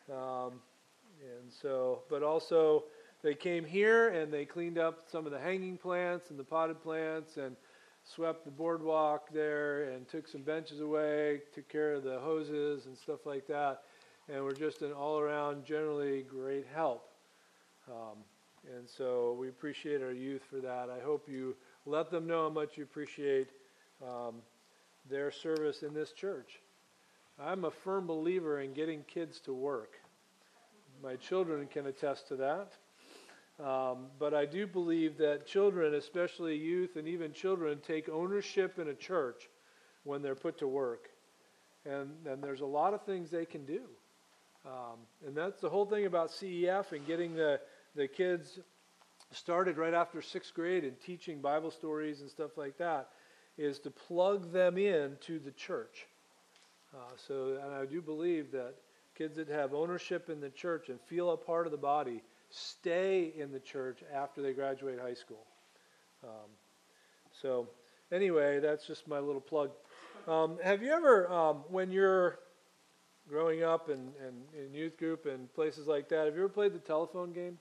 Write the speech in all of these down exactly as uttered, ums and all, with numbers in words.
Um, and so, but also they came here and they cleaned up some of the hanging plants and the potted plants and swept the boardwalk there and took some benches away, took care of the hoses and stuff like that. And were just an all-around, generally great help. Um, and so we appreciate our youth for that. I hope you let them know how much you appreciate um, their service in this church. I'm a firm believer in getting kids to work. My children can attest to that. Um, but I do believe that children, especially youth and even children, take ownership in a church when they're put to work. And, and there's a lot of things they can do. Um, and that's the whole thing about C E F and getting the, the kids started right after sixth grade and teaching Bible stories and stuff like that, is to plug them in to the church. Uh, so, and I do believe that kids that have ownership in the church and feel a part of the body stay in the church after they graduate high school. Um, so, anyway, that's just my little plug. Um, have you ever, um, when you're growing up and in, in youth group and places like that, have you ever played the telephone game?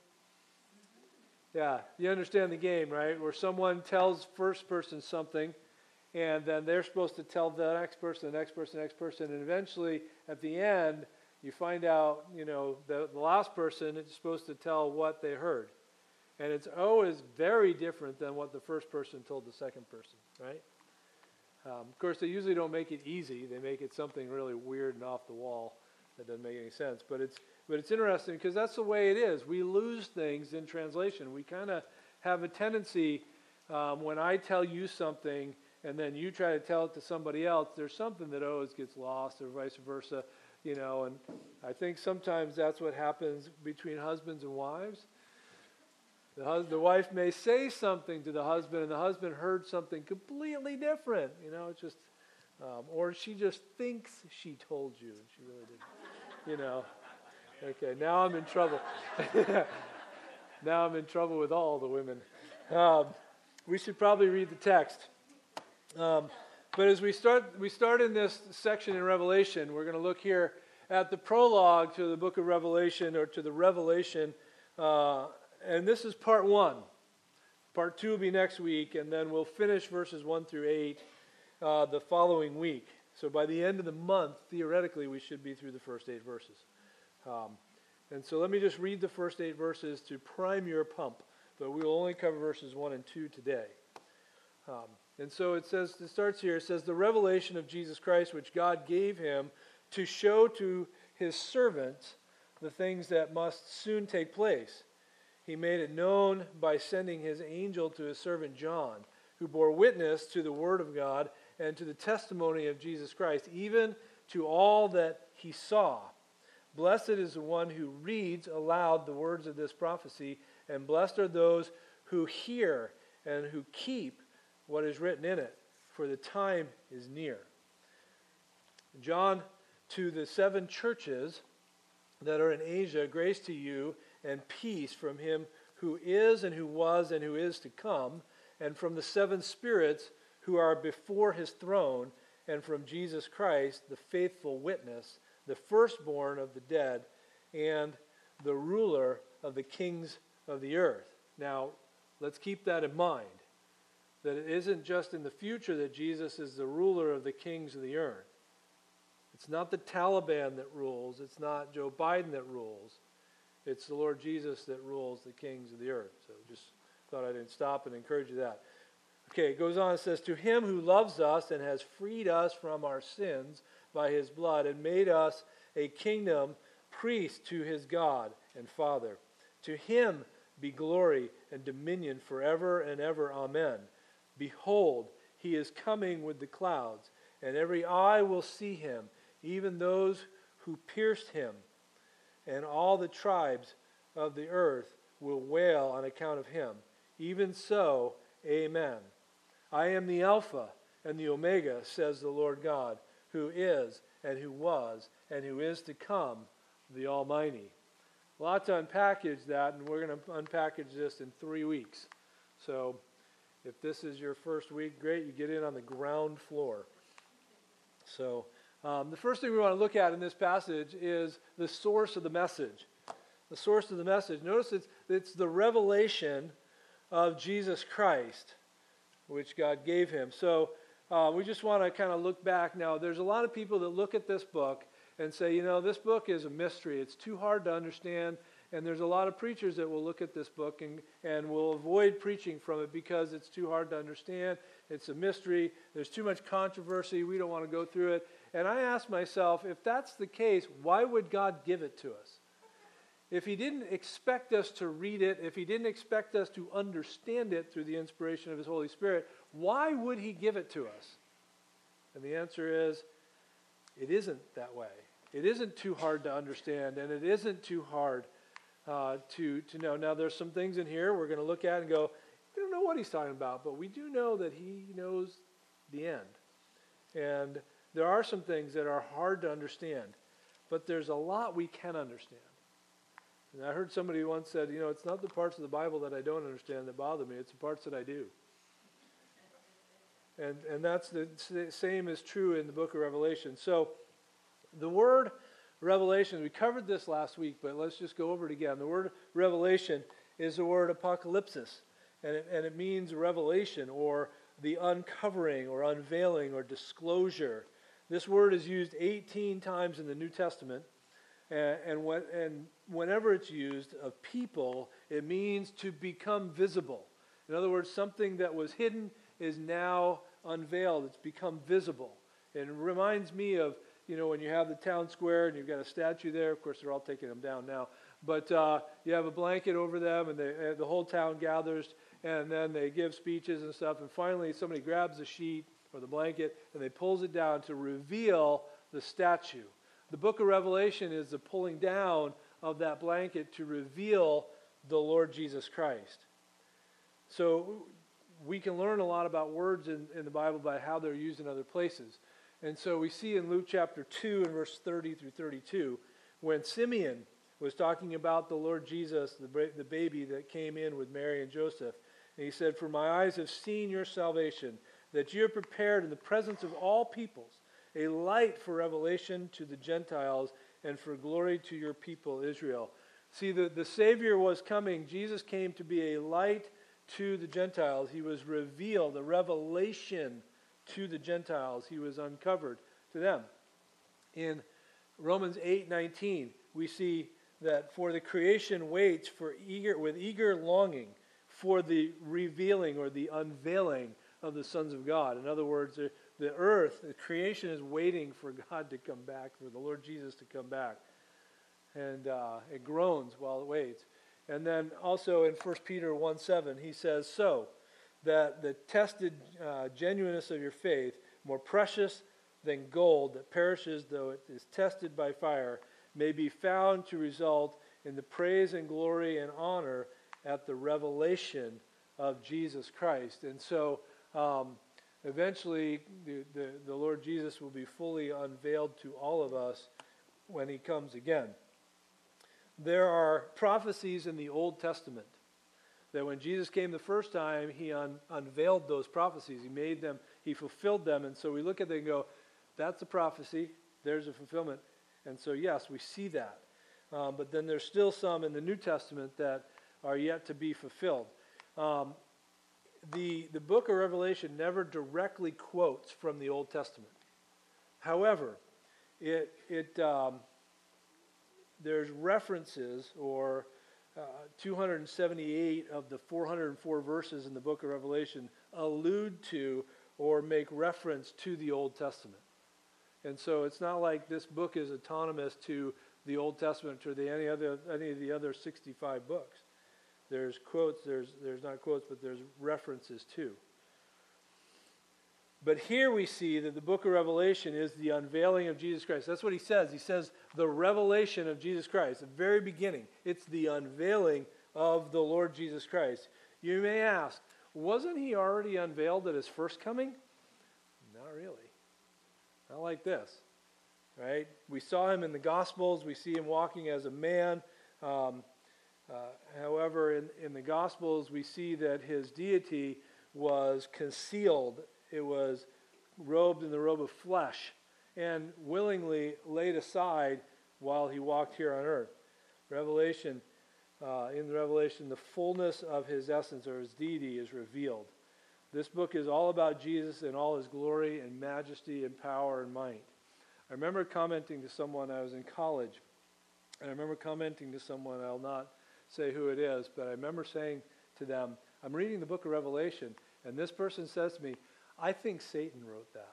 Yeah, you understand the game, right? Where someone tells first person something, and then they're supposed to tell the next person, the next person, the next person, and eventually, at the end, you find out, you know, the, the last person is supposed to tell what they heard. And it's always very different than what the first person told the second person, right? Um, of course, they usually don't make it easy. They make it something really weird and off the wall that doesn't make any sense. But it's but it's interesting because that's the way it is. We lose things in translation. We kind of have a tendency um, when I tell you something and then you try to tell it to somebody else, there's something that always gets lost or vice versa, you know. And I think sometimes that's what happens between husbands and wives. The, hus- the wife may say something to the husband, and the husband heard something completely different. You know, it's just, um, or she just thinks she told you, and she really didn't. You know, okay, now I'm in trouble. Now I'm in trouble with all the women. Um, we should probably read the text. Um, but as we start, we start in this section in Revelation. We're going to look here at the prologue to the book of Revelation, or to the Revelation. Uh, And this is part one. Part two will be next week, and then we'll finish verses one through eight uh, the following week. So by the end of the month, theoretically, we should be through the first eight verses. Um, and so let me just read the first eight verses to prime your pump. But we will only cover verses one and two today. Um, and so it says, it starts here, it says, the revelation of Jesus Christ, which God gave him to show to his servants the things that must soon take place. He made it known by sending his angel to his servant John, who bore witness to the word of God and to the testimony of Jesus Christ, even to all that he saw. Blessed is the one who reads aloud the words of this prophecy, and blessed are those who hear and who keep what is written in it, for the time is near. John, to the seven churches that are in Asia, grace to you and peace from him who is and who was and who is to come, and from the seven spirits who are before his throne, and from Jesus Christ, the faithful witness, the firstborn of the dead, and the ruler of the kings of the earth. Now, let's keep that in mind, that it isn't just in the future that Jesus is the ruler of the kings of the earth. It's not the Taliban that rules. It's not Joe Biden that rules. It's the Lord Jesus that rules the kings of the earth. So just thought I'd stop and encourage you that. Okay, it goes on, it says, to him who loves us and has freed us from our sins by his blood and made us a kingdom, priest to his God and Father. To him be glory and dominion forever and ever. Amen. Behold, he is coming with the clouds, and every eye will see him, even those who pierced him. And all the tribes of the earth will wail on account of him. Even so, amen. I am the Alpha and the Omega, says the Lord God, who is and who was and who is to come, the Almighty. A lot to unpackage that, and we're going to unpackage this in three weeks. So if this is your first week, great, you get in on the ground floor. So Um, the first thing we want to look at in this passage is the source of the message. The source of the message. Notice it's, it's the revelation of Jesus Christ, which God gave him. So uh, we just want to kind of look back now. There's a lot of people that look at this book and say, you know, this book is a mystery. It's too hard to understand. And there's a lot of preachers that will look at this book and, and will avoid preaching from it because it's too hard to understand. It's a mystery. There's too much controversy. We don't want to go through it. And I ask myself, if that's the case, why would God give it to us? If he didn't expect us to read it, if he didn't expect us to understand it through the inspiration of his Holy Spirit, why would he give it to us? And the answer is, it isn't that way. It isn't too hard to understand, and it isn't too hard uh, to, to know. Now, there's some things in here we're going to look at and go, we don't know what he's talking about, but we do know that he knows the end. And there are some things that are hard to understand, but there's a lot we can understand. And I heard somebody once said, you know, it's not the parts of the Bible that I don't understand that bother me, it's the parts that I do. And and that's the same is true in the book of Revelation. So the word revelation, we covered this last week, but let's just go over it again. The word revelation is the word apocalypsis, and it, and it means revelation or the uncovering or unveiling or disclosure. This word is used eighteen times in the New Testament, and, and, when, and whenever it's used of people, it means to become visible. In other words, something that was hidden is now unveiled. It's become visible. And it reminds me of, you know, when you have the town square and you've got a statue there. Of course, they're all taking them down now. But uh, you have a blanket over them, and they, uh, the whole town gathers, and then they give speeches and stuff. And finally, somebody grabs the sheet or the blanket, and they pulls it down to reveal the statue. The book of Revelation is the pulling down of that blanket to reveal the Lord Jesus Christ. So we can learn a lot about words in, in the Bible by how they're used in other places. And so we see in Luke chapter two and verse thirty through thirty-two, when Simeon was talking about the Lord Jesus, the, the baby that came in with Mary and Joseph, and he said, "For my eyes have seen your salvation, that you have prepared in the presence of all peoples a light for revelation to the Gentiles and for glory to your people Israel." See, the, the Savior was coming. Jesus came to be a light to the Gentiles. He was revealed, a revelation to the Gentiles. He was uncovered to them. In Romans eight nineteen, we see that for the creation waits for eager with eager longing for the revealing or the unveiling of the sons of God. In other words, the, the earth, the creation is waiting for God to come back, for the Lord Jesus to come back. And uh, it groans while it waits. And then also in First Peter one seven, he says, "So that the tested uh, genuineness of your faith, more precious than gold that perishes though it is tested by fire, may be found to result in the praise and glory and honor at the revelation of Jesus Christ." And so um, eventually the, the, the Lord Jesus will be fully unveiled to all of us when he comes again. There are prophecies in the Old Testament that when Jesus came the first time, he un- unveiled those prophecies. He made them, he fulfilled them. And so we look at them and go, that's a prophecy, there's a fulfillment. And so yes, we see that. Um, but then there's still some in the New Testament that are yet to be fulfilled. Um, the, the book of Revelation never directly quotes from the Old Testament. However, it... it um, there's references, or uh, two hundred seventy-eight of the four hundred four verses in the book of Revelation allude to or make reference to the Old Testament. And so it's not like this book is autonomous to the Old Testament or the, any other any of the other sixty-five books. There's quotes, there's there's not quotes, but there's references too. But here we see that the book of Revelation is the unveiling of Jesus Christ. That's what he says. He says the revelation of Jesus Christ, the very beginning. It's the unveiling of the Lord Jesus Christ. You may ask, wasn't he already unveiled at his first coming? Not really. Not like this, right? We saw him in the Gospels. We see him walking as a man. Um, uh, however, in, in the Gospels, we see that his deity was concealed. It was robed in the robe of flesh. and willingly laid aside while he walked here on earth. Revelation, uh, in Revelation, the fullness of his essence or his deity is revealed. This book is all about Jesus in all his glory and majesty and power and might. I remember commenting to someone, I was in college, and I remember commenting to someone, I'll not say who it is, but I remember saying to them, I'm reading the book of Revelation, and this person says to me, I think Satan wrote that.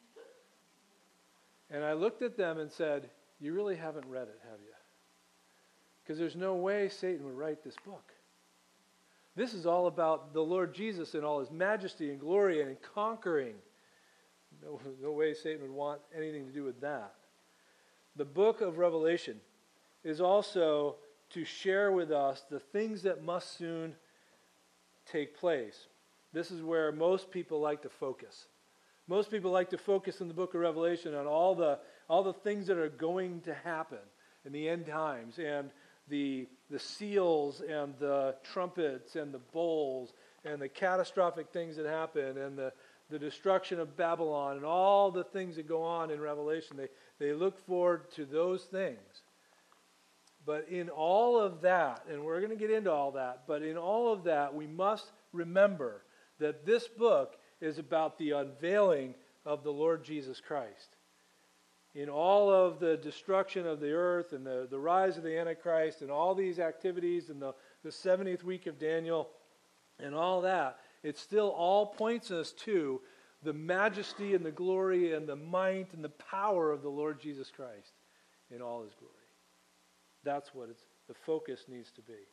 And I looked at them and said, you really haven't read it, have you? Because there's no way Satan would write this book. This is all about the Lord Jesus in all his majesty and glory and in conquering. No, no way Satan would want anything to do with that. The book of Revelation is also to share with us the things that must soon take place. This is where most people like to focus. Most people like to focus in the book of Revelation on all the all the things that are going to happen in the end times, and the the seals and the trumpets and the bowls and the catastrophic things that happen and the, the destruction of Babylon and all the things that go on in Revelation. They, they look forward to those things. But in all of that, and we're going to get into all that, but in all of that, we must remember that this book is about the unveiling of the Lord Jesus Christ. In all of the destruction of the earth and the, the rise of the Antichrist and all these activities and the, the seventieth week of Daniel and all that, it still all points us to the majesty and the glory and the might and the power of the Lord Jesus Christ in all his glory. That's what it's, the focus needs to be.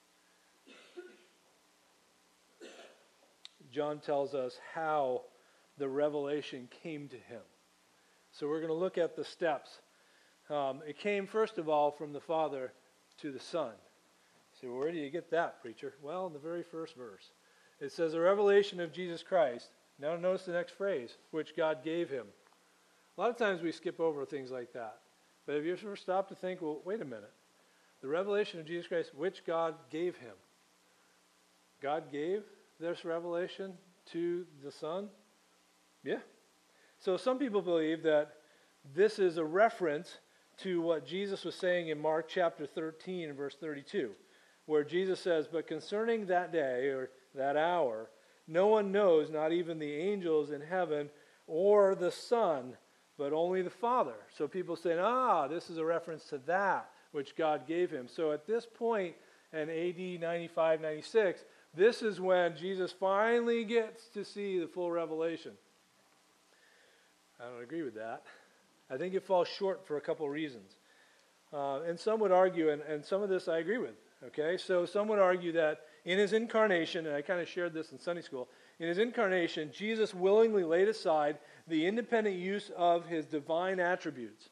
John tells us how the revelation came to him. So we're going to look at the steps. Um, it came, first of all, from the Father to the Son. You say, well, where do you get that, preacher? Well, in the very first verse. It says, a revelation of Jesus Christ. Now notice the next phrase, which God gave him. A lot of times we skip over things like that. But have you ever stopped to think, well, wait a minute. The revelation of Jesus Christ, which God gave him. God gave this revelation to the Son? Yeah. So some people believe that this is a reference to what Jesus was saying in Mark chapter thirteen and verse thirty-two, where Jesus says, but concerning that day or that hour, no one knows, not even the angels in heaven or the Son, but only the Father. So people say, ah, this is a reference to that which God gave him. So at this point in A D ninety-five, ninety-six, this is when Jesus finally gets to see the full revelation. I don't agree with that. I think it falls short for a couple of reasons. Uh, and some would argue, and, and some of this I agree with, okay? So some would argue that in his incarnation, and I kind of shared this in Sunday school, in his incarnation, Jesus willingly laid aside the independent use of his divine attributes.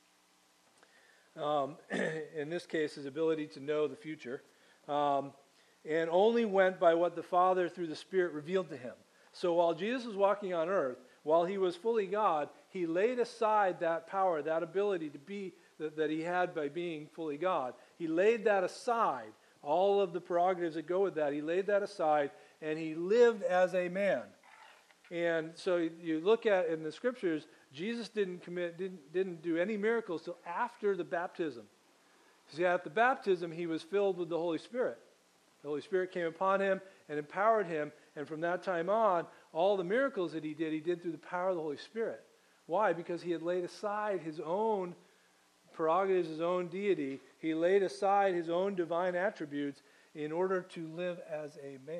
Um, in this case, his ability to know the future, um, and only went by what the Father through the Spirit revealed to him. So while Jesus was walking on earth, while he was fully God, he laid aside that power, that ability to be that, that he had by being fully God. He laid that aside, all of the prerogatives that go with that. He laid that aside, and he lived as a man. And so you look at in the scriptures, Jesus didn't commit, didn't didn't do any miracles till after the baptism. See, at the baptism, he was filled with the Holy Spirit. The Holy Spirit came upon him and empowered him, and from that time on, all the miracles that he did, he did through the power of the Holy Spirit. Why? Because he had laid aside his own prerogatives, his own deity. He laid aside his own divine attributes in order to live as a man.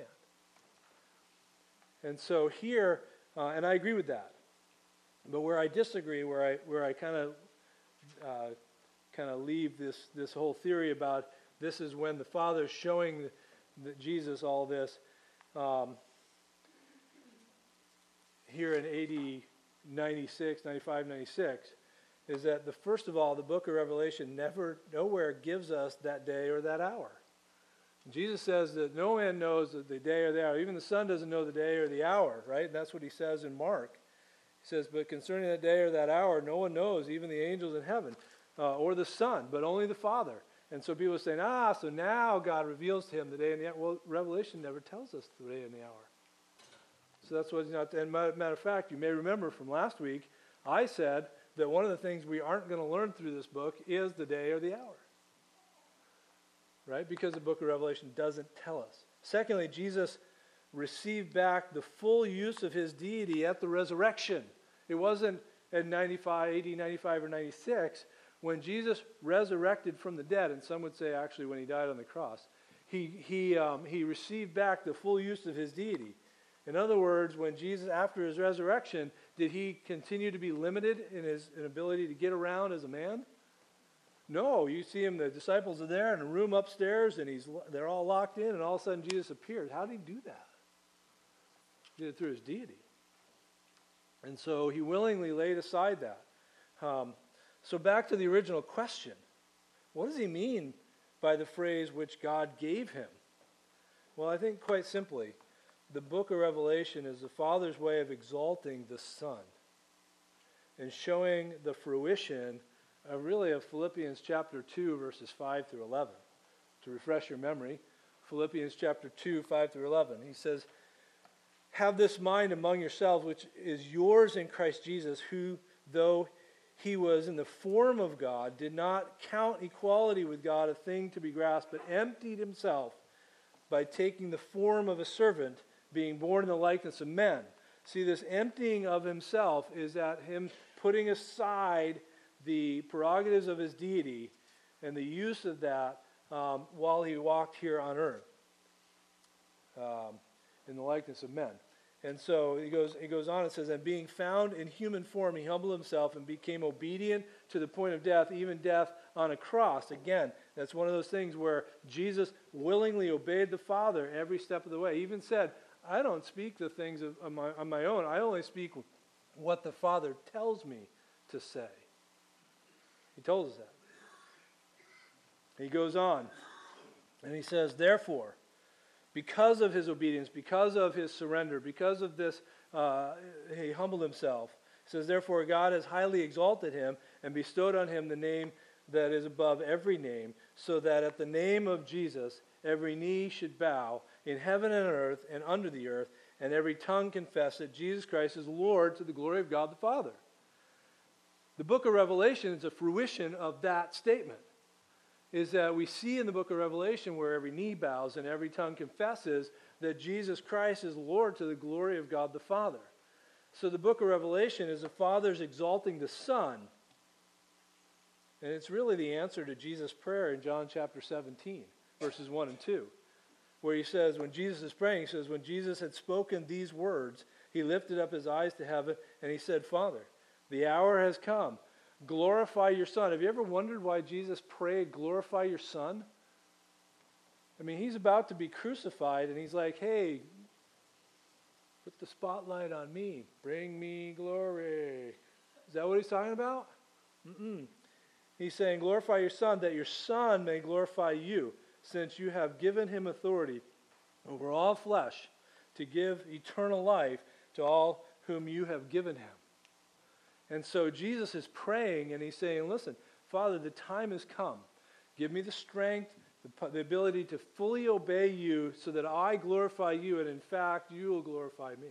And so here, uh, and I agree with that. But where I disagree, where I where I kind of uh, kind of leave this this whole theory about this is when the Father is showing the, the Jesus all this. Um, here in A D ninety-six, ninety-five, ninety-six, is that the first of all, the book of Revelation never, nowhere gives us that day or that hour. Jesus says that no man knows the day or the hour. Even the Son doesn't know the day or the hour, right? And that's what he says in Mark. He says, but concerning that day or that hour, no one knows, even the angels in heaven, uh, or the Son, but only the Father. And so people are saying, ah, so now God reveals to him the day and the hour. Well, Revelation never tells us the day and the hour. So that's what he's not. And matter of fact, you may remember from last week, I said that one of the things we aren't going to learn through this book is the day or the hour. Right? Because the book of Revelation doesn't tell us. Secondly, Jesus received back the full use of his deity at the resurrection. It wasn't at ninety-five, eighty, ninety-five, or ninety-six. When Jesus resurrected from the dead, and some would say actually when he died on the cross, he, he, um, he received back the full use of his deity. In other words, when Jesus, after his resurrection, did he continue to be limited in his in ability to get around as a man? No, you see him, the disciples are there in a room upstairs, and he's they're all locked in, and all of a sudden Jesus appears. How did he do that? He did it through his deity. And so he willingly laid aside that. Um, so back to the original question. What does he mean by the phrase which God gave him? Well, I think quite simply, the book of Revelation is the Father's way of exalting the Son and showing the fruition of really of Philippians chapter two, verses five through eleven. To refresh your memory, Philippians chapter two, five through eleven. He says, "Have this mind among yourselves, which is yours in Christ Jesus, who, though he was in the form of God, did not count equality with God a thing to be grasped, but emptied himself by taking the form of a servant, being born in the likeness of men." See, this emptying of himself is that him putting aside the prerogatives of his deity and the use of that um, while he walked here on earth um, in the likeness of men. And so he goes, he goes on and says, "And being found in human form, he humbled himself and became obedient to the point of death, even death on a cross." Again, that's one of those things where Jesus willingly obeyed the Father every step of the way. He even said, "I don't speak the things of, on, my, on my own. I only speak what the Father tells me to say." He told us that. He goes on, and he says, "Therefore, because of his obedience, because of his surrender, because of this, uh, he humbled himself." He says, "Therefore God has highly exalted him and bestowed on him the name that is above every name, so that at the name of Jesus every knee should bow in heaven and earth and under the earth, and every tongue confess that Jesus Christ is Lord, to the glory of God the Father." The book of Revelation is a fruition of that statement. Is that we see in the book of Revelation where every knee bows and every tongue confesses that Jesus Christ is Lord, to the glory of God the Father. So the book of Revelation is the Father's exalting the Son. And it's really the answer to Jesus' prayer in John chapter seventeen, verses one and two. Where he says, when Jesus is praying, he says, "When Jesus had spoken these words, he lifted up his eyes to heaven and he said, 'Father, the hour has come. Glorify your Son.'" Have you ever wondered why Jesus prayed, "Glorify your Son"? I mean, he's about to be crucified, and he's like, "Hey, put the spotlight on me. Bring me glory." Is that what he's talking about? Mm-mm. He's saying, "Glorify your Son, that your Son may glorify you, since you have given him authority over all flesh to give eternal life to all whom you have given him." And so Jesus is praying, and he's saying, "Listen, Father, the time has come. Give me the strength, the, the ability to fully obey you so that I glorify you, and in fact, you will glorify me."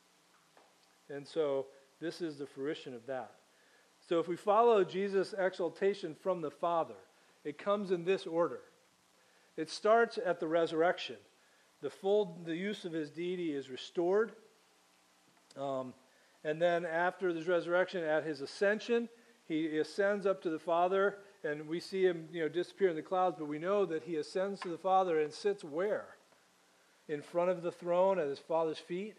And so this is the fruition of that. So if we follow Jesus' exaltation from the Father, it comes in this order. It starts at the resurrection. The full the use of his deity is restored. Um, And then after his resurrection, at his ascension, he ascends up to the Father, and we see him, you know, disappear in the clouds, but we know that he ascends to the Father and sits where? In front of the throne at his Father's feet?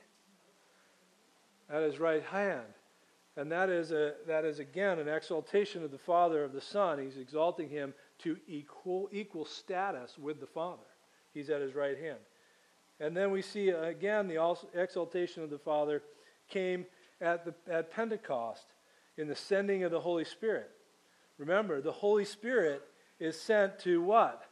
At his right hand. And that is, a, that is again, an exaltation of the Father of the Son. He's exalting him to equal, equal status with the Father. He's at his right hand. And then we see, again, the exaltation of the Father came At, the, at Pentecost, in the sending of the Holy Spirit. Remember, the Holy Spirit is sent to what?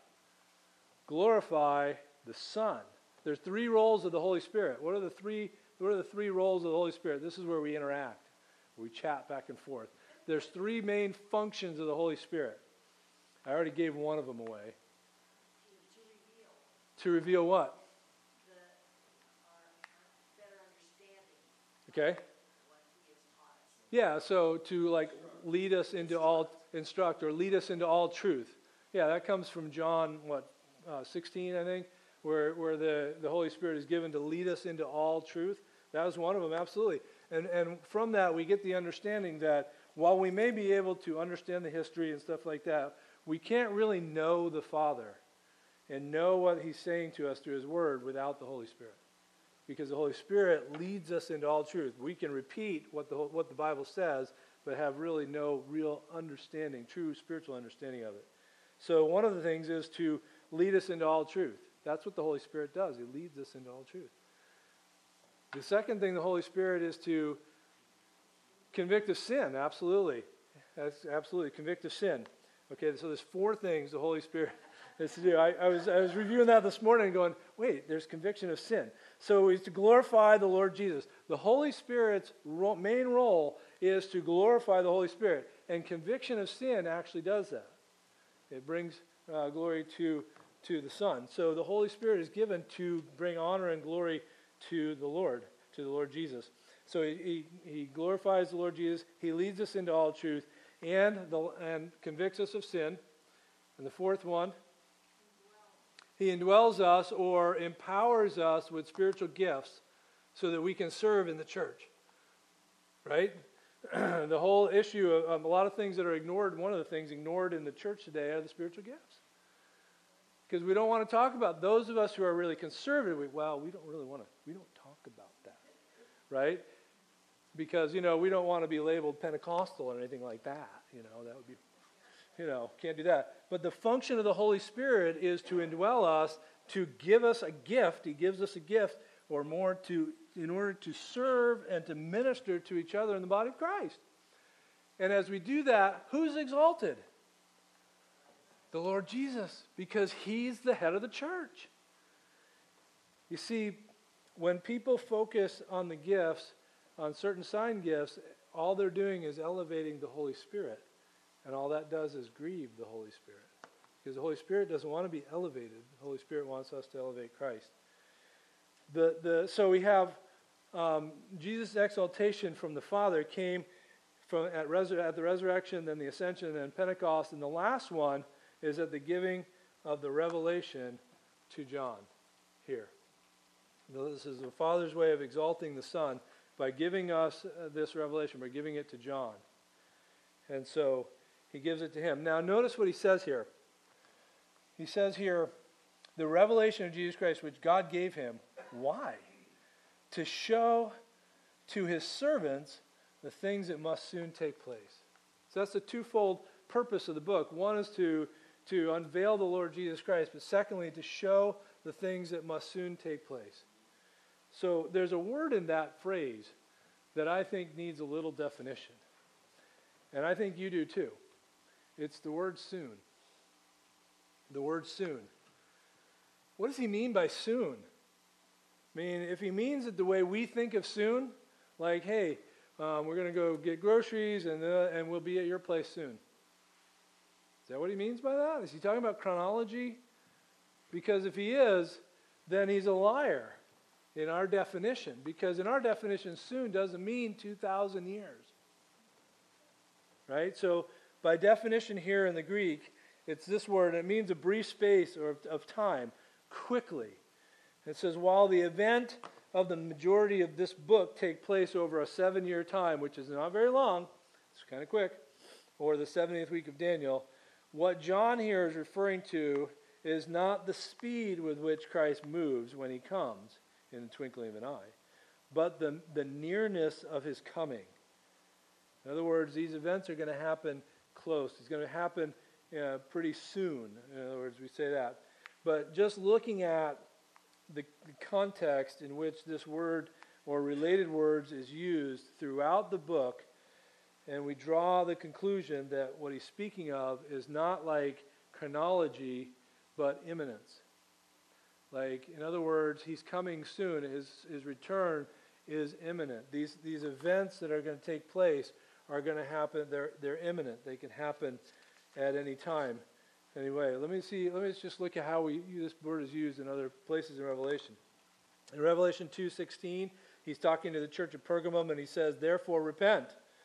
Glorify the Son. There's three roles of the Holy Spirit. What are the three, what are the three roles of the Holy Spirit? This is where we interact. We chat back and forth. There's three main functions of the Holy Spirit. I already gave one of them away. To reveal. To reveal what? The, our, our better understanding. Okay. Yeah, so to like lead us into all, instruct, or lead us into all truth. Yeah, that comes from John, what, uh, sixteen, I think, where, where the, the Holy Spirit is given to lead us into all truth. That was one of them, absolutely. And, and from that, we get the understanding that while we may be able to understand the history and stuff like that, we can't really know the Father and know what he's saying to us through his word without the Holy Spirit. Because the Holy Spirit leads us into all truth. We can repeat what the, what the Bible says, but have really no real understanding, true spiritual understanding of it. So one of the things is to lead us into all truth. That's what the Holy Spirit does. He leads us into all truth. The second thing, the Holy Spirit, is to convict of sin. Absolutely. That's absolutely. Convict of sin. Okay, so there's four things the Holy Spirit is to do. I, I was I was reviewing that this morning and going, wait, there's conviction of sin. So it's to glorify the Lord Jesus. The Holy Spirit's ro- main role is to glorify the Holy Spirit. And conviction of sin actually does that. It brings uh, glory to, to the Son. So the Holy Spirit is given to bring honor and glory to the Lord, to the Lord Jesus. So he, he, he glorifies the Lord Jesus. He leads us into all truth and, the, and convicts us of sin. And the fourth one, he indwells us or empowers us with spiritual gifts so that we can serve in the church. Right? The whole issue of um, a lot of things that are ignored, one of the things ignored in the church today are the spiritual gifts. Because we don't want to talk about those of us who are really conservative. We, well, we don't really want to, we don't talk about that. Right? Because, you know, we don't want to be labeled Pentecostal or anything like that. You know, that would be, you know, can't do that. But the function of the Holy Spirit is to indwell us, to give us a gift. He gives us a gift, or more, to in order to serve and to minister to each other in the body of Christ. And as we do that, who's exalted? The Lord Jesus, because he's the head of the church. You see, when people focus on the gifts, on certain sign gifts, all they're doing is elevating the Holy Spirit. And all that does is grieve the Holy Spirit. Because the Holy Spirit doesn't want to be elevated. The Holy Spirit wants us to elevate Christ. The, the, so we have um, Jesus' exaltation from the Father came from at, resur- at the resurrection, then the ascension, and then Pentecost. And the last one is at the giving of the revelation to John here. This is the Father's way of exalting the Son by giving us uh, this revelation, by giving it to John. And so he gives it to him. Now notice what he says here. He says here, the revelation of Jesus Christ, which God gave him. Why? To show to his servants the things that must soon take place. So that's the twofold purpose of the book. One is to, to unveil the Lord Jesus Christ, but secondly, to show the things that must soon take place. So there's a word in that phrase that I think needs a little definition. And I think you do too. It's the word soon. The word soon. What does he mean by soon? I mean, if he means it the way we think of soon, like, hey, um, we're going to go get groceries and uh, and we'll be at your place soon. Is that what he means by that? Is he talking about chronology? Because if he is, then he's a liar in our definition. Because in our definition, soon doesn't mean two thousand years. Right? So by definition here in the Greek, it's this word. It means a brief space or of time, quickly. It says, while the event of the majority of this book take place over a seven-year time, which is not very long, it's kind of quick, or the seventieth week of Daniel, what John here is referring to is not the speed with which Christ moves when he comes in the twinkling of an eye, but the, the nearness of his coming. In other words, these events are going to happen close. It's going to happen uh, pretty soon. In other words, we say that. But just looking at the, the context in which this word or related words is used throughout the book, and we draw the conclusion that what he's speaking of is not like chronology, but imminence. Like, in other words, he's coming soon. His, his return is imminent. These, these events that are going to take place are going to happen. They're, they're imminent. They can happen at any time. Anyway, let me see. Let me just look at how we this word is used in other places in Revelation. In Revelation two sixteen, he's talking to the church of Pergamum, and he says, "Therefore repent,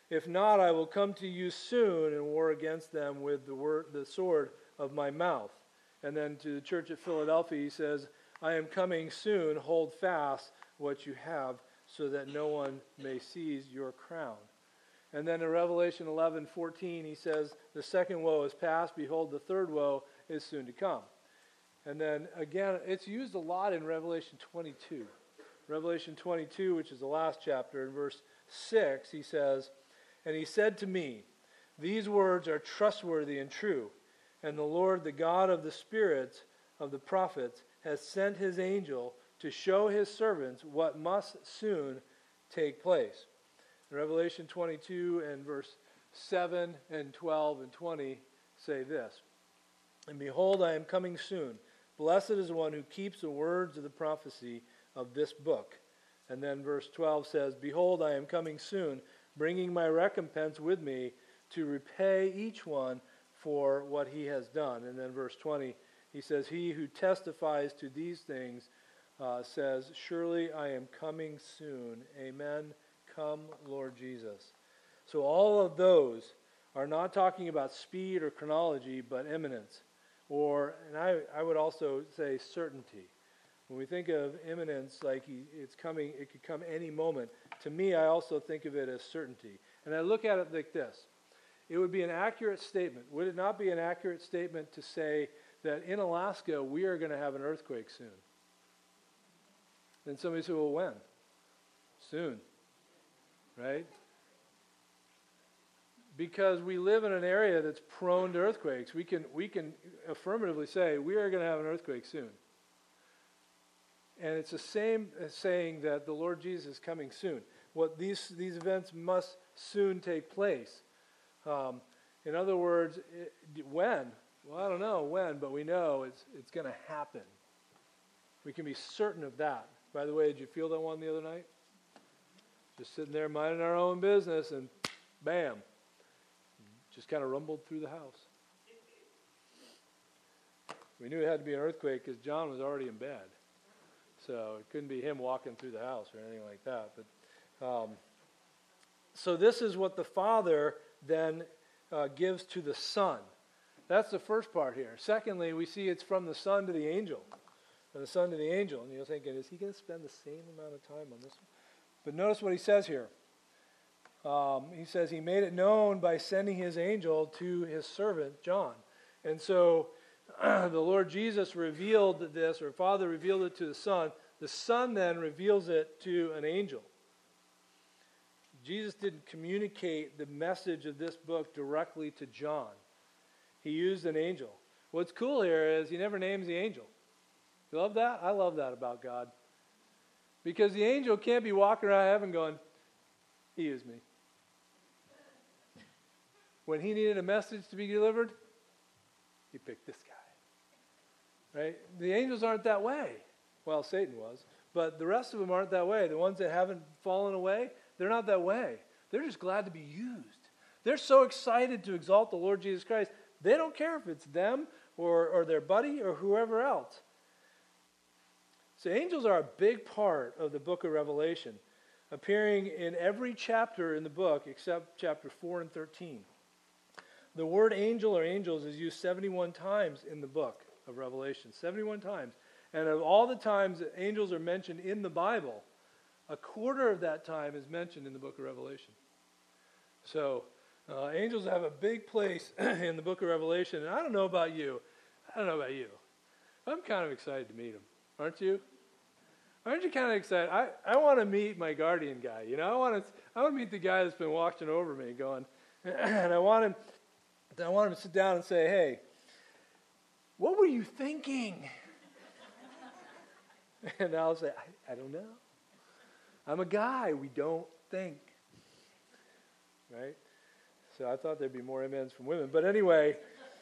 If not, I will come to you soon and war against them with the word, the sword of my mouth. And then to the church at Philadelphia, he says, I am coming soon. Hold fast what you have, so that no one may seize your crown. And then in Revelation eleven fourteen, he says, the second woe is past. Behold, the third woe is soon to come. And then again, it's used a lot in Revelation twenty-two. Revelation twenty-two, which is the last chapter, in verse six, he says, and he said to me, these words are trustworthy and true. And the Lord, the God of the spirits of the prophets, has sent his angel to show his servants what must soon take place. In Revelation twenty-two and verse seven and twelve and twenty say this, and behold, I am coming soon. Blessed is the one who keeps the words of the prophecy of this book. And then verse twelve says, behold, I am coming soon, bringing my recompense with me to repay each one for what he has done. And then verse twenty, he says, he who testifies to these things uh, says, surely I am coming soon. Amen. Come, Lord Jesus. So all of those are not talking about speed or chronology, but imminence. Or, and I, I would also say certainty. When we think of imminence, like he, it's coming, it could come any moment. To me, I also think of it as certainty. And I look at it like this. It would be an accurate statement. Would it not be an accurate statement to say that in Alaska, we are going to have an earthquake soon? Then somebody said, well, when? Soon. Right? Because we live in an area that's prone to earthquakes. We can, we can affirmatively say, we are going to have an earthquake soon. And it's the same as saying that the Lord Jesus is coming soon. What these, these events must soon take place. Um, in other words, it, when? Well, I don't know when, but we know it's, it's going to happen. We can be certain of that. By the way, did you feel that one the other night? Just sitting there minding our own business, and bam, just kind of rumbled through the house. We knew it had to be an earthquake because John was already in bed. So it couldn't be him walking through the house or anything like that. But um, so this is what the Father then uh, gives to the Son. That's the first part here. Secondly, we see it's from the Son to the angel. From the Son to the angel. And you're thinking, is he going to spend the same amount of time on this one? But notice what he says here. Um, he says he made it known by sending his angel to his servant, John. And so the Lord Jesus revealed this, or Father revealed it to the Son. The Son then reveals it to an angel. Jesus didn't communicate the message of this book directly to John. He used an angel. What's cool here is he never names the angel. You love that? I love that about God. Because the angel can't be walking around heaven going, he used me. When he needed a message to be delivered, he picked this guy. Right? The angels aren't that way. Well, Satan was. But the rest of them aren't that way. The ones that haven't fallen away, they're not that way. They're just glad to be used. They're so excited to exalt the Lord Jesus Christ. They don't care if it's them or, or their buddy or whoever else. So angels are a big part of the book of Revelation, appearing in every chapter in the book except chapter four and thirteen. The word angel or angels is used seventy-one times in the book of Revelation, seventy-one times. And of all the times that angels are mentioned in the Bible, a quarter of that time is mentioned in the book of Revelation. So uh, angels have a big place in the book of Revelation. And I don't know about you. I don't know about you. I'm kind of excited to meet them. Aren't you? Aren't you kind of excited? I, I want to meet my guardian guy. You know, I want to I want to meet the guy that's been watching over me going, and I want him I want him to sit down and say, hey, what were you thinking? And I'll say, I, I don't know. I'm a guy. We don't think. Right? So I thought there'd be more amens from women. But anyway,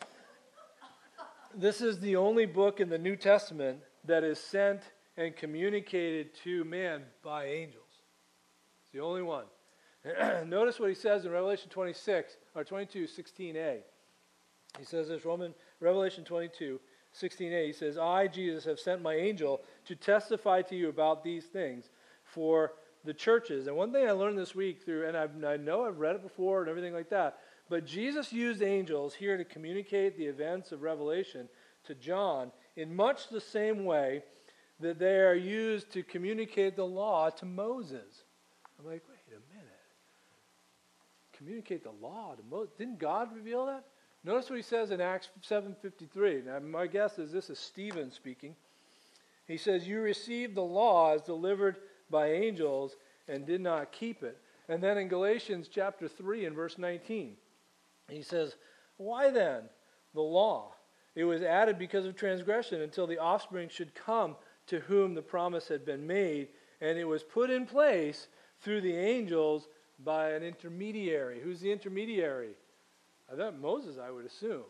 this is the only book in the New Testament that is sent and communicated to man by angels. It's the only one. Notice what he says in Revelation twenty-six, or twenty-two, sixteen a. He says this, Roman, Revelation twenty-two, sixteen a. He says, I, Jesus, have sent my angel to testify to you about these things for the churches. And one thing I learned this week through, and I've, I know I've read it before and everything like that, but Jesus used angels here to communicate the events of Revelation to John in much the same way that they are used to communicate the law to Moses. I'm like, wait a minute. Communicate the law to Moses? Didn't God reveal that? Notice what he says in Acts seven fifty-three. Now, my guess is this is Stephen speaking. He says, you received the law as delivered by angels and did not keep it. And then in Galatians chapter three and verse nineteen, he says, why then the law? It was added because of transgression until the offspring should come to whom the promise had been made, and it was put in place through the angels by an intermediary. Who's the intermediary? I thought Moses, I would assume.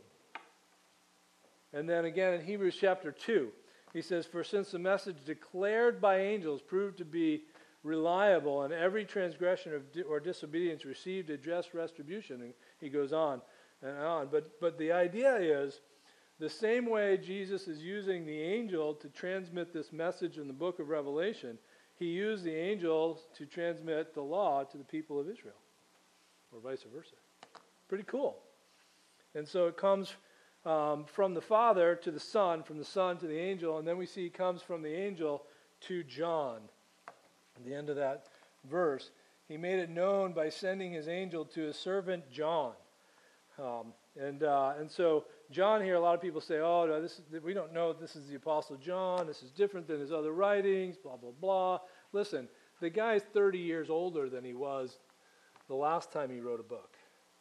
And then again in Hebrews chapter two, he says, for since the message declared by angels proved to be reliable, and every transgression or disobedience received a just retribution, and he goes on and on. But, but the idea is, the same way Jesus is using the angel to transmit this message in the book of Revelation, he used the angel to transmit the law to the people of Israel, or vice versa. Pretty cool. And so it comes um, from the Father to the Son, from the Son to the angel, and then we see it comes from the angel to John. At the end of that verse, he made it known by sending his angel to his servant John. Um, and uh, and so John here, a lot of people say, oh, no, this is, we don't know if this is the Apostle John. This is different than his other writings, blah, blah, blah. Listen, the guy's thirty years older than he was the last time he wrote a book.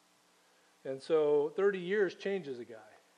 And so thirty years changes a guy.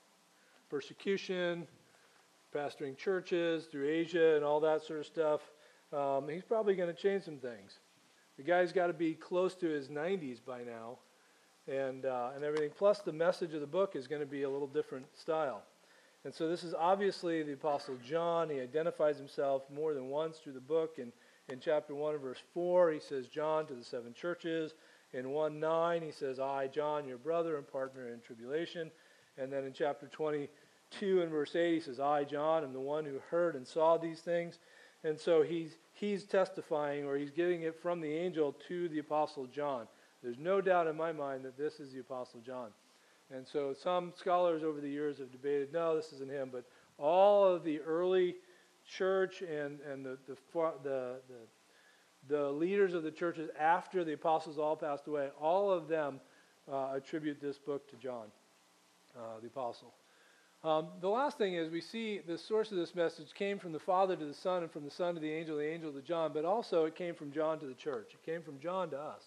Persecution, pastoring churches through Asia and all that sort of stuff. Um, he's probably going to change some things. The guy's got to be close to his nineties by now. And uh, and everything. Plus, the message of the book is going to be a little different style. And so this is obviously the Apostle John. He identifies himself more than once through the book. In, in chapter one and verse four, he says, John to the seven churches. In one nine, he says, I, John, your brother and partner in tribulation. And then in chapter twenty-two and verse eight, he says, I, John, am the one who heard and saw these things. And so he's he's testifying, or he's giving it from the angel to the Apostle John. There's no doubt in my mind that this is the Apostle John. And so some scholars over the years have debated, no, this isn't him. But all of the early church and, and the, the, the, the, the leaders of the churches after the apostles all passed away, all of them uh, attribute this book to John, uh, the apostle. Um, the last thing is we see the source of this message came from the Father to the Son, and from the Son to the angel, the angel to John. But also it came from John to the church. It came from John to us.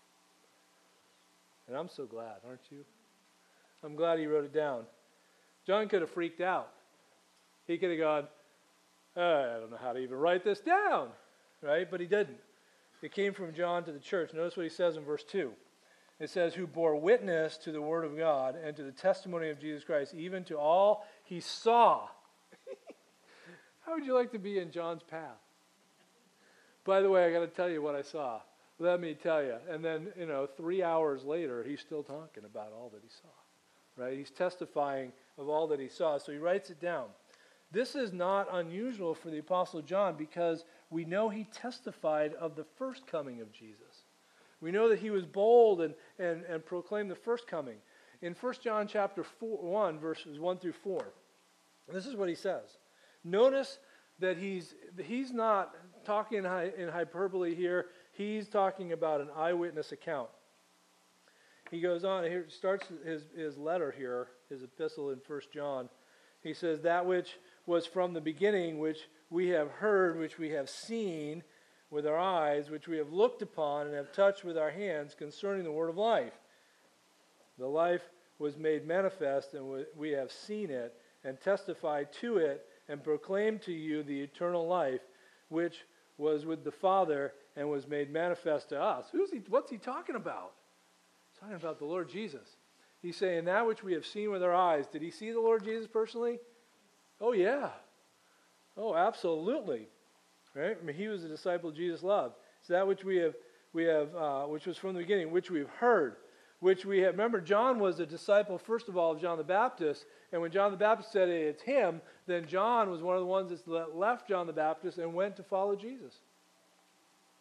And I'm so glad, aren't you? I'm glad he wrote it down. John could have freaked out. He could have gone, oh, I don't know how to even write this down, right? But he didn't. It came from John to the church. Notice what he says in verse two. It says, who bore witness to the word of God and to the testimony of Jesus Christ, even to all he saw. How would you like to be in John's path? By the way, I got to tell you what I saw. Let me tell you. And then, you know, three hours later, he's still talking about all that he saw, right? He's testifying of all that he saw. So he writes it down. This is not unusual for the Apostle John because we know he testified of the first coming of Jesus. We know that he was bold and, and, and proclaimed the first coming. In First John chapter four, one, verses one through four, this is what he says. Notice that he's he's not talking in, hy, in hyperbole here. He's talking about an eyewitness account. He goes on, he starts his, his letter here, his epistle in First John. He says, that which was from the beginning, which we have heard, which we have seen with our eyes, which we have looked upon and have touched with our hands concerning the word of life. The life was made manifest, and we have seen it, and testified to it, and proclaimed to you the eternal life, which was with the Father and was made manifest to us. Who's he? What's he talking about? He's talking about the Lord Jesus. He's saying that which we have seen with our eyes. Did he see the Lord Jesus personally? Oh, yeah. Oh, absolutely. Right? I mean, he was a disciple Jesus loved. So that which we have, we have, uh, which was from the beginning, which we have heard, which we have. Remember, John was a disciple, first of all, of John the Baptist. And when John the Baptist said, hey, it's him, then John was one of the ones that left John the Baptist and went to follow Jesus.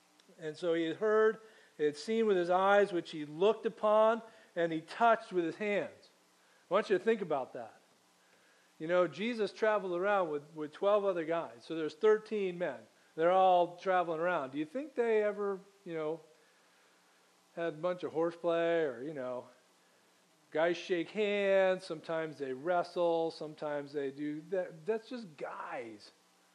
And so he had heard, he had seen with his eyes, which he looked upon, and he touched with his hands. I want you to think about that. You know, Jesus traveled around with, with twelve other guys. So there's thirteen men. They're all traveling around. Do you think they ever, you know, had a bunch of horseplay or, you know, guys shake hands, sometimes they wrestle, sometimes they do that. That's just guys.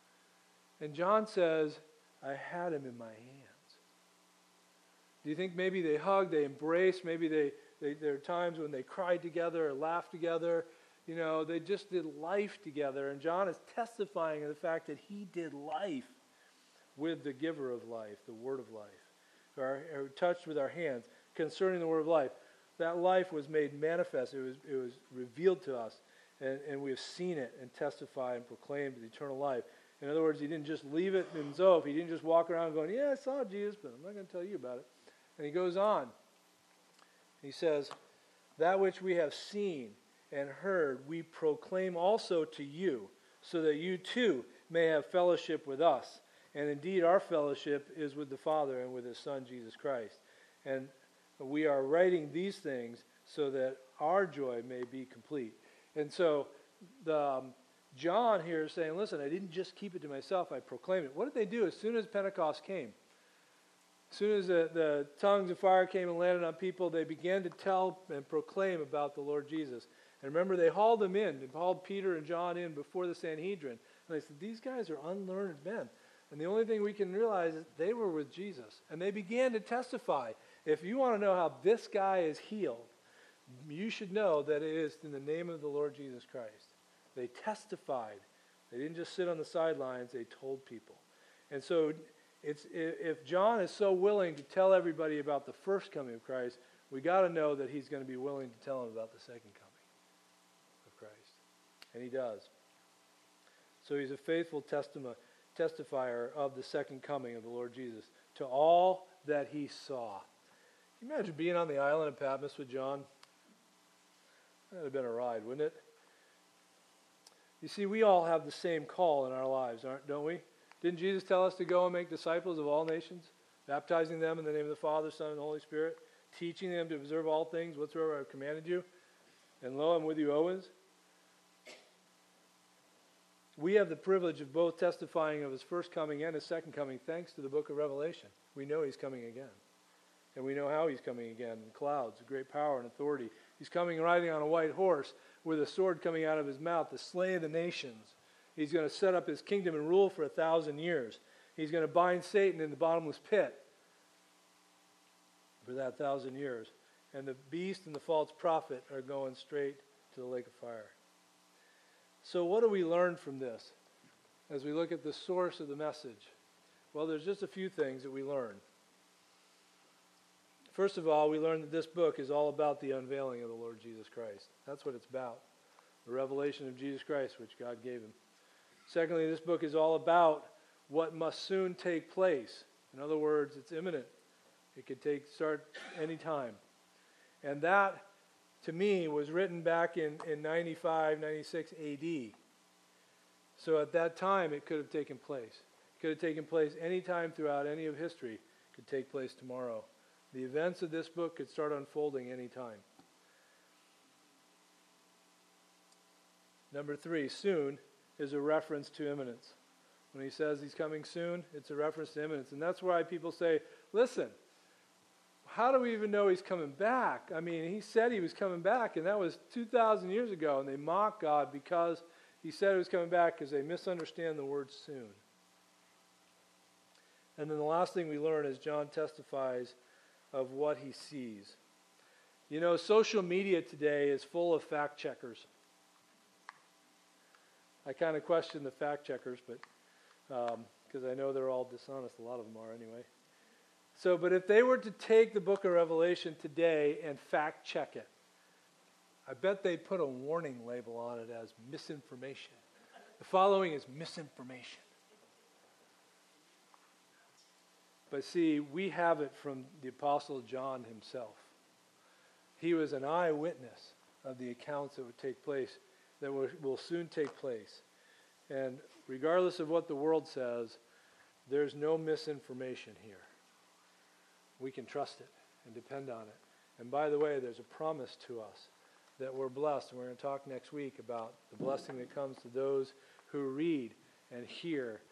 And John says, I had him in my hands. Do you think maybe they hugged, they embraced, maybe they, they there are times when they cried together or laughed together. You know, they just did life together. And John is testifying of the fact that he did life with the giver of life, the word of life, or, or touched with our hands concerning the word of life. That life was made manifest. It was, it was revealed to us, and, and we have seen it and testified and proclaimed the eternal life. In other words, he didn't just leave it in Zoph. He didn't just walk around going, yeah, I saw Jesus, but I'm not going to tell you about it. And he goes on. He says, that which we have seen and heard, we proclaim also to you, so that you too may have fellowship with us. And indeed, our fellowship is with the Father and with His Son, Jesus Christ. And we are writing these things so that our joy may be complete. And so, the, um, John here is saying, listen, I didn't just keep it to myself, I proclaimed it. What did they do as soon as Pentecost came? As soon as the, the tongues of fire came and landed on people, they began to tell and proclaim about the Lord Jesus. And remember, they hauled them in. They hauled Peter and John in before the Sanhedrin. And they said, these guys are unlearned men. And the only thing we can realize is they were with Jesus. And they began to testify. If you want to know how this guy is healed, you should know that it is in the name of the Lord Jesus Christ. They testified. They didn't just sit on the sidelines. They told people. And so it's, if John is so willing to tell everybody about the first coming of Christ, we got to know that he's going to be willing to tell them about the second coming of Christ. And he does. So he's a faithful testament. testifier of the second coming of the Lord Jesus to all that he saw. Can you imagine being on the island of Patmos with John? That would have been a ride, wouldn't it? You see, we all have the same call in our lives, aren't, don't we? Didn't Jesus tell us to go and make disciples of all nations, baptizing them in the name of the Father, Son, and the Holy Spirit, teaching them to observe all things whatsoever I have commanded you? And lo, I'm with you always. We have the privilege of both testifying of his first coming and his second coming thanks to the book of Revelation. We know he's coming again. And we know how he's coming again in clouds, great power and authority. He's coming riding on a white horse with a sword coming out of his mouth to slay the nations. He's going to set up his kingdom and rule for a thousand years. He's going to bind Satan in the bottomless pit for that thousand years. And the beast and the false prophet are going straight to the lake of fire. So what do we learn from this as we look at the source of the message? Well, there's just a few things that we learn. First of all, we learn that this book is all about the unveiling of the Lord Jesus Christ. That's what it's about, the revelation of Jesus Christ, which God gave him. Secondly, this book is all about what must soon take place. In other words, it's imminent. It could take start any time. And that, to me, was written back in, in ninety-five, ninety-six A D. So at that time, it could have taken place. It could have taken place any time throughout any of history. It could take place tomorrow. The events of this book could start unfolding any time. Number three, soon is a reference to imminence. When he says he's coming soon, it's a reference to imminence. And that's why people say, listen, how do we even know he's coming back? I mean, he said he was coming back, and that was two thousand years ago, and they mock God because he said he was coming back because they misunderstand the word soon. And then the last thing we learn is John testifies of what he sees. You know, social media today is full of fact checkers. I kind of question the fact checkers, but because um, I know they're all dishonest. A lot of them are anyway. So, but if they were to take the book of Revelation today and fact check it, I bet they'd put a warning label on it as misinformation. The following is misinformation. But see, we have it from the Apostle John himself. He was an eyewitness of the accounts that would take place, that will, will soon take place. And regardless of what the world says, there's no misinformation here. we can trust it and depend on it. And by the way, there's a promise to us that we're blessed, and we're going to talk next week about the blessing that comes to those who read and hear